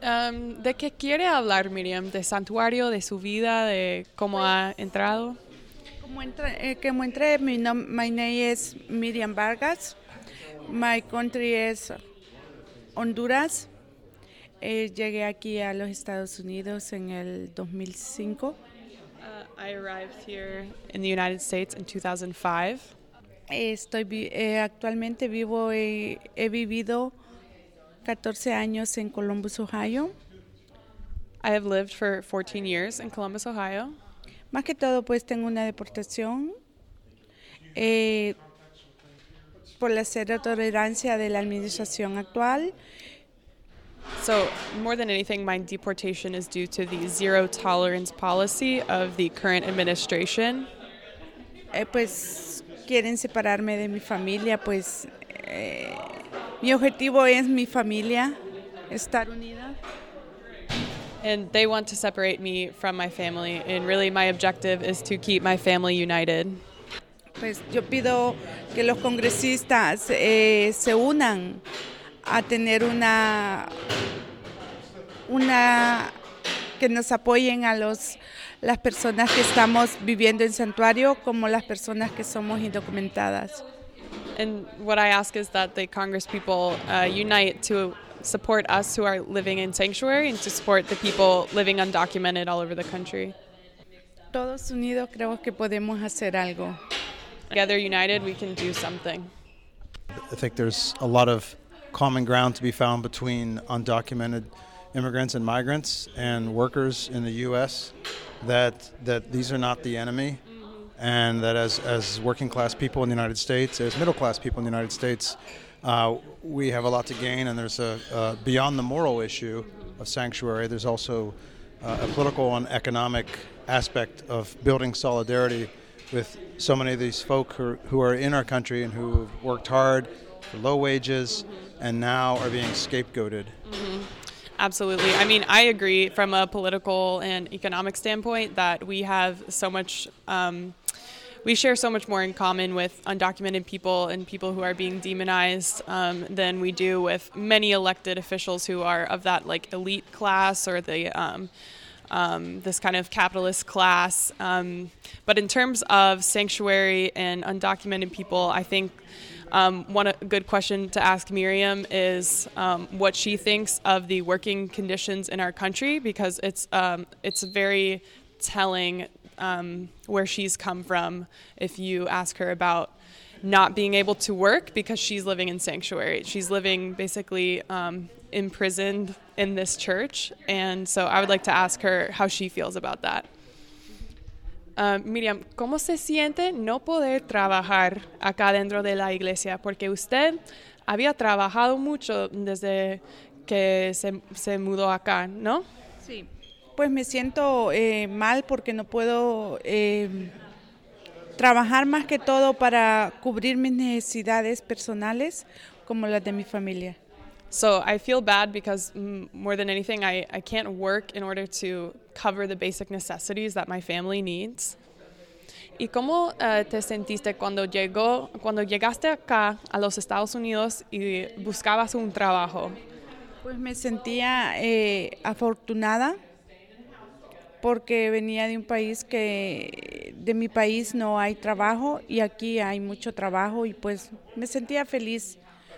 ¿De qué quiere hablar Miriam? ¿De santuario, de su vida, de cómo ha entrado? Como entré, my name is Miriam Vargas. My country is Honduras. Llegué aquí a los Estados Unidos en el 2005. I arrived here in the United States in 2005. Actualmente he vivido 14 años en Columbus, Ohio. I have lived for 14 years in Columbus, Ohio. Más que todo, pues tengo una deportación eh, por la cero tolerancia de la administración actual. So, more than anything, my deportation is due to the zero tolerance policy of the current administration. Pues quieren separarme de mi familia, pues mi objetivo es mi familia, estar unida. And they want to separate me from my family, and really my objective is to keep my family united. Pues yo pido que los congresistas se unan a tener que nos apoyen a las personas que estamos viviendo en santuario como las personas que somos indocumentadas. And what I ask is that the Congress people unite to support us who are living in sanctuary and to support the people living undocumented all over the country. Todos unidos creo que podemos hacer algo. Together united, we can do something. I think there's a lot of common ground to be found between undocumented immigrants and migrants and workers in the U.S., that these are not the enemy, and that as working class people in the United States, as middle class people in the United States, we have a lot to gain, and there's beyond the moral issue of sanctuary, there's also a political and economic aspect of building solidarity with so many of these folk who are in our country and who have worked hard for low wages and now are being scapegoated. Mm-hmm. Absolutely. I mean, I agree from a political and economic standpoint that we have so much, we share so much more in common with undocumented people and people who are being demonized than we do with many elected officials who are of that like elite class or the this kind of capitalist class. But in terms of sanctuary and undocumented people, I think one good question to ask Miriam is what she thinks of the working conditions in our country, because it's very telling where she's come from if you ask her about not being able to work because she's living in sanctuary. She's living basically imprisoned in this church, and so I would like to ask her how she feels about that. Miriam, ¿cómo se siente no poder trabajar acá dentro de la iglesia? Porque usted había trabajado mucho desde que se mudó acá, ¿no? Sí, pues me siento mal porque no puedo trabajar más que todo para cubrir mis necesidades personales como las de mi familia. So I feel bad because more than anything, I can't work in order to cover the basic necessities that my family needs. ¿Y cómo te sentiste cuando llegaste acá a los Estados Unidos y buscabas un trabajo? Pues me sentía afortunada porque venía de un país de mi país no hay trabajo y aquí hay mucho trabajo y pues me sentía feliz.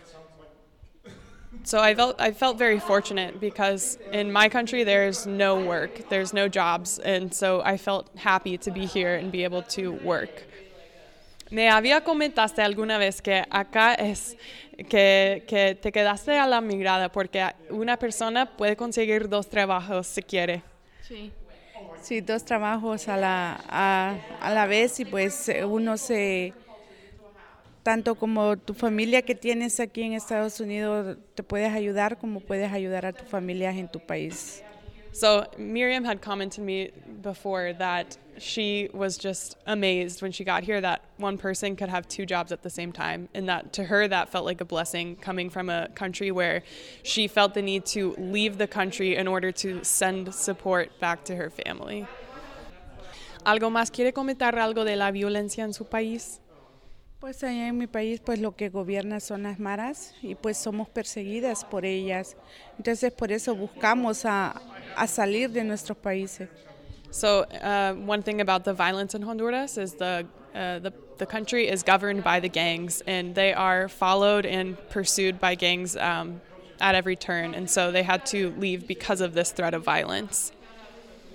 So I felt very fortunate because in my country there's no work, there's no jobs, and so I felt happy to be here and be able to work. Me había comentaste alguna vez que acá es que te quedaste a la migrada porque una persona puede conseguir 2 trabajos si quiere. Sí, 2 trabajos a la vez y pues uno tanto como tu familia que tienes aquí en Estados Unidos te puedes ayudar como puedes ayudar a tu familia en tu país. So Miriam had commented to me before that she was just amazed when she got here that one person could have 2 jobs at the same time, and that to her that felt like a blessing coming from a country where she felt the need to leave the country in order to send support back to her family. ¿Algo más? ¿Quiere comentar algo de la violencia en su país? Pues allá en mi país pues lo que gobierna son las maras y pues somos perseguidas por ellas. Entonces por eso buscamos a salir de nuestros países. So one thing about the violence in Honduras is the country is governed by the gangs, and they are followed and pursued by gangs at every turn, and so they had to leave because of this threat of violence.